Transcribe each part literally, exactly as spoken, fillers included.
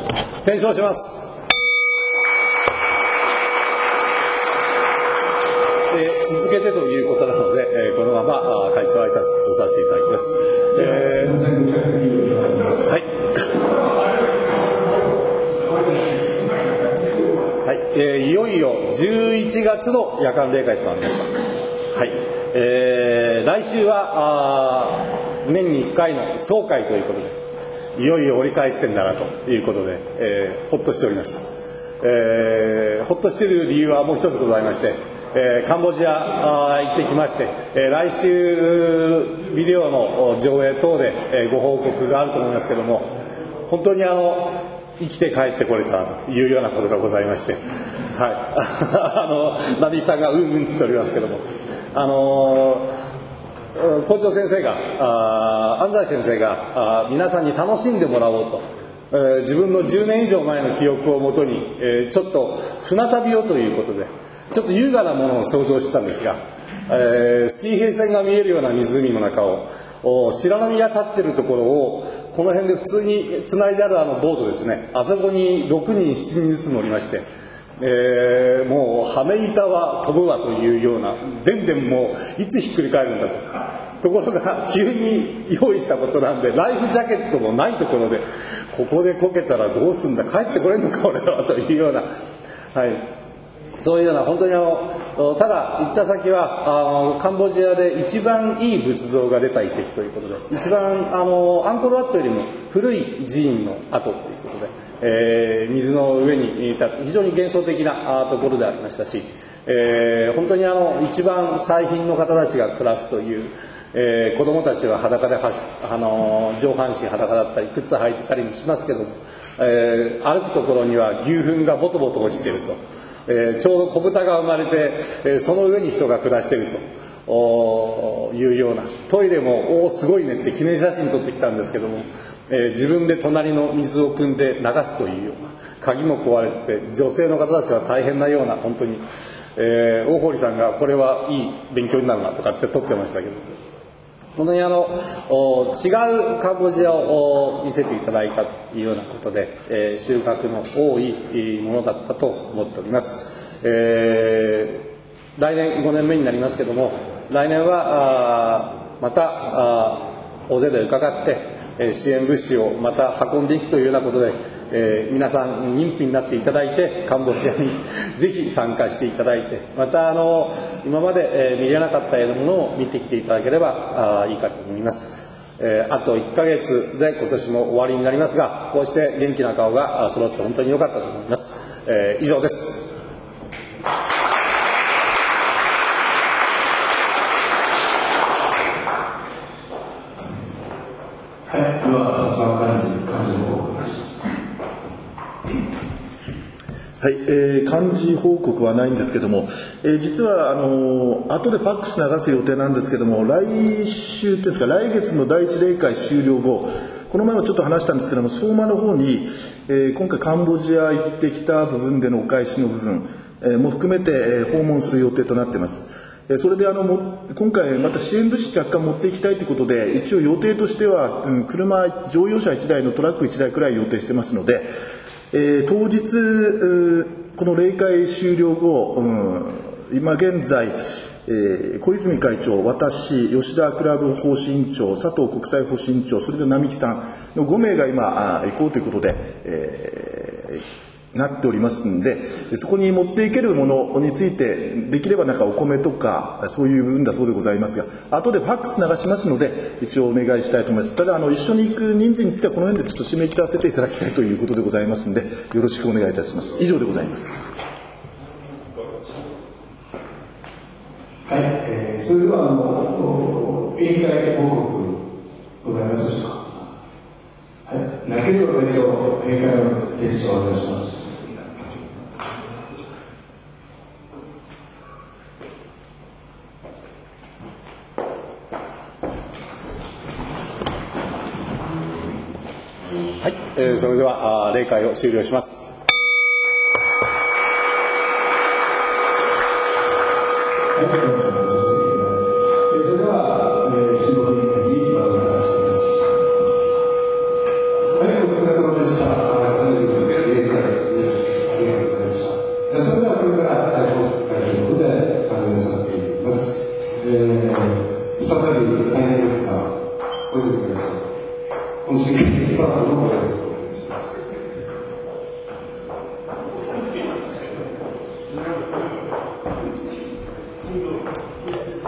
転唱します。えー、続けてということなので、えー、このまま会長挨拶とさせていただきます。えー、はい。はい、えー、いよいよじゅういちがつの夜間例会となりました。はい、えー、来週はあ年にいっかいの総会ということで、いよいよ折り返し点だなということで、えー、ほっとしております。えー、ほっとしている理由はもう一つございまして、えー、カンボジア行ってきまして、えー、来週ビデオの上映等で、えー、ご報告があると思いますけども、本当にあの生きて帰ってこれたというようなことがございまして、はい、あのナビさんがうんうんつっておりますけども、あのー、校長先生があ安西先生があ皆さんに楽しんでもらおうと、えー、自分のじゅうねん以上前の記憶をもとに、えー、ちょっと船旅をということでちょっと優雅なものを想像したんですが、えー、水平線が見えるような湖の中を白波が立っているところをこの辺で普通につないであるあのボートですね、あそこにろくにんしちにんずつ乗りまして、えー、もう羽目板は飛ぶわというような、でんでんもういつひっくり返るんだと。ところが急に用意したことなんでライフジャケットもないところで、ここでこけたらどうすんだ、帰ってこれんのか俺はというような、はい、そういうような本当にあのただ行った先はあのカンボジアで一番いい仏像が出た遺跡ということで、一番あのアンコールワットよりも古い寺院の跡ということで、えー、水の上に立つ非常に幻想的なところでありましたし、えー、本当にあの一番最貧の方たちが暮らすという、えー、子どもたちは裸で走あの上半身裸だったり靴履いてたりもしますけども、えー、歩くところには牛糞がボトボト落ちていると、えー、ちょうど子豚が生まれて、えー、その上に人が暮らしているというような、トイレもおーすごいねって記念写真撮ってきたんですけども、えー、自分で隣の水を汲んで流すというような、鍵も壊れてて女性の方たちは大変なような、本当に、えー、大堀さんがこれはいい勉強になるなとかって撮ってましたけど、本当にあの違うカンボジアを見せていただいたというようなことで、えー、収穫の多いものだったと思っております。えー、来年ごねんめになりますけども、来年はあまたあ大勢で伺って、えー、支援物資をまた運んでいくというようなことで、えー、皆さん妊婦になっていただいてカンボジアにぜひ参加していただいて、またあの今まで、えー、見れなかったようなものを見てきていただければあいいかと思います。えー、あといっかげつで今年も終わりになりますが、こうして元気な顔が揃って本当に良かったと思います。えー、以上です。 はい、では川幹事幹事の報告です。 はい、えー、幹事報告はないんですけども、えー、実はあの後でファックス流す予定なんですけども、来週ですか、来月の第一例会終了後、この前もちょっと話したんですけども、相馬の方に、えー、今回カンボジア行ってきた部分でのお返しの部分、えー、も含めて、えー、訪問する予定となっています。それであのも今回また支援物資若干持っていきたいということで、一応予定としては、うん、車乗用車いちだいのトラックいちだいくらい予定してますので、えー、当日この例会終了後、うん、今現在、えー、小泉会長、私、吉田クラブ方針委員長、佐藤国際方針委員長、それで並木さんのごめいが今行こうということで、えーなっておりますので、そこに持っていけるものについてできればなんかお米とかそういう部分だそうでございますが、後でファックス流しますので一応お願いしたいと思います。ただあの一緒に行く人数についてはこの辺でちょっと締め切らせていただきたいということでございますので、よろしくお願いいたします。以上でございます。 はい、えー、それではあの委員会報告ございますでしょうか。はい、なければ会長、委員会の提出をお願いします。 はい、えー、それでは例会を終了します。 はい、それでは、えー、中国委員会にお願いします。はい、お疲れ様でした。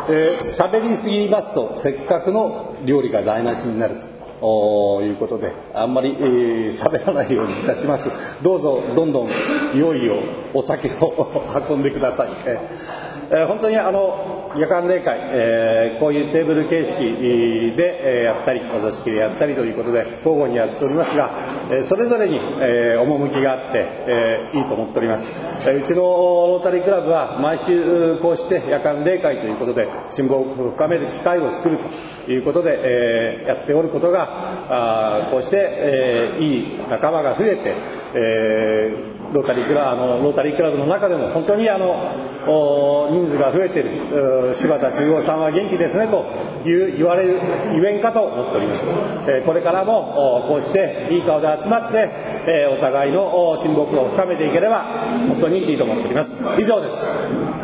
えー、喋りすぎますとせっかくの料理が台無しになるということで、あんまり喋、えー、らないようにいたします。どうぞどんどんいよいよお酒を運んでください。えーえー、本当にあの夜間例会、えー、こういうテーブル形式でやったりお座敷でやったりということで交互にやっておりますが、それぞれに趣があっていいと思っております。うちのロータリークラブは毎週こうして夜間例会ということで親睦を深める機会を作るということでやっておることが、こうしていい仲間が増えてロータリークラブ、あのロータリークラブの中でも本当にあの人数が増えている、柴田中央さんは元気ですねという言われるゆえんかと思っております。これからもこうしていい顔で集まってお互いの親睦を深めていければ本当にいいと思っております。以上です。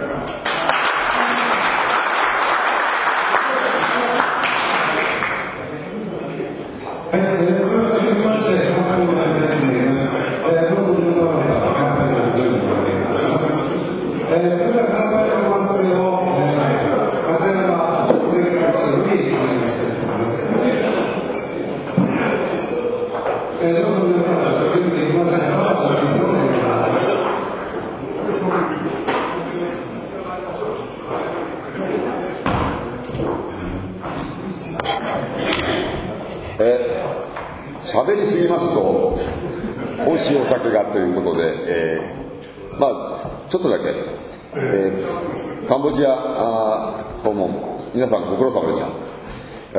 喋りすぎますと美味しいお酒がということで、えー、まあちょっとだけ、えー、カンボジア訪問皆さんご苦労様でした。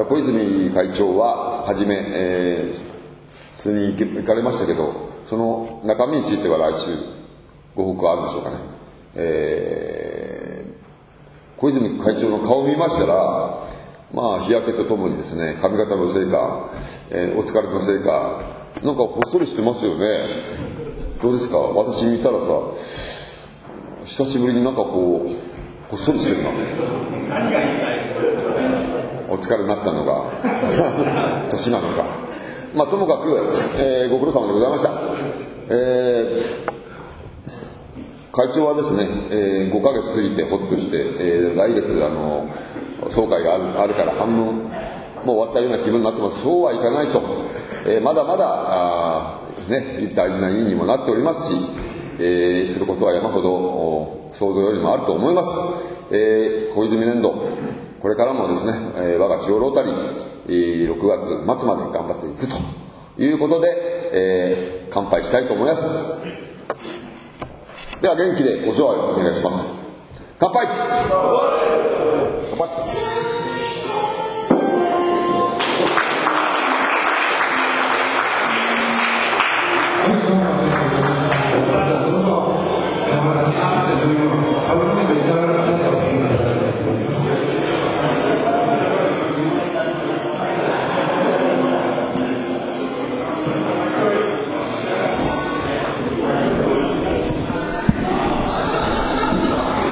小泉会長ははじめ、えー、普通に行かれましたけど、その中身については来週ご報告あるでしょうかね。えー、小泉会長の顔を見ましたら、まあ日焼けとともにですね、髪型のせいか、えー、お疲れのせいか、なんかほっそりしてますよね。どうですか？私見たらさ、久しぶりになんかこうほっそりしてるな。お疲れになったのが年なのか。まあともかく、えー、ご苦労様でございました。えー、会長はですね、えー、ごかげつ過ぎてほっとして、えー、来月あの総会があ る, あるから半分もう終わったような気分になってます。そうはいかないと、えー、まだまだあ、ね、大事な委員にもなっておりますし、えー、することは山ほど想像よりもあると思います。えー、小泉年度これからもですね、えー、我が中央ロータリー、えー、ろくがつまつまで頑張っていくということで、えー、乾杯したいと思います。では元気でご唱和お願いします。乾杯。乾杯。 はい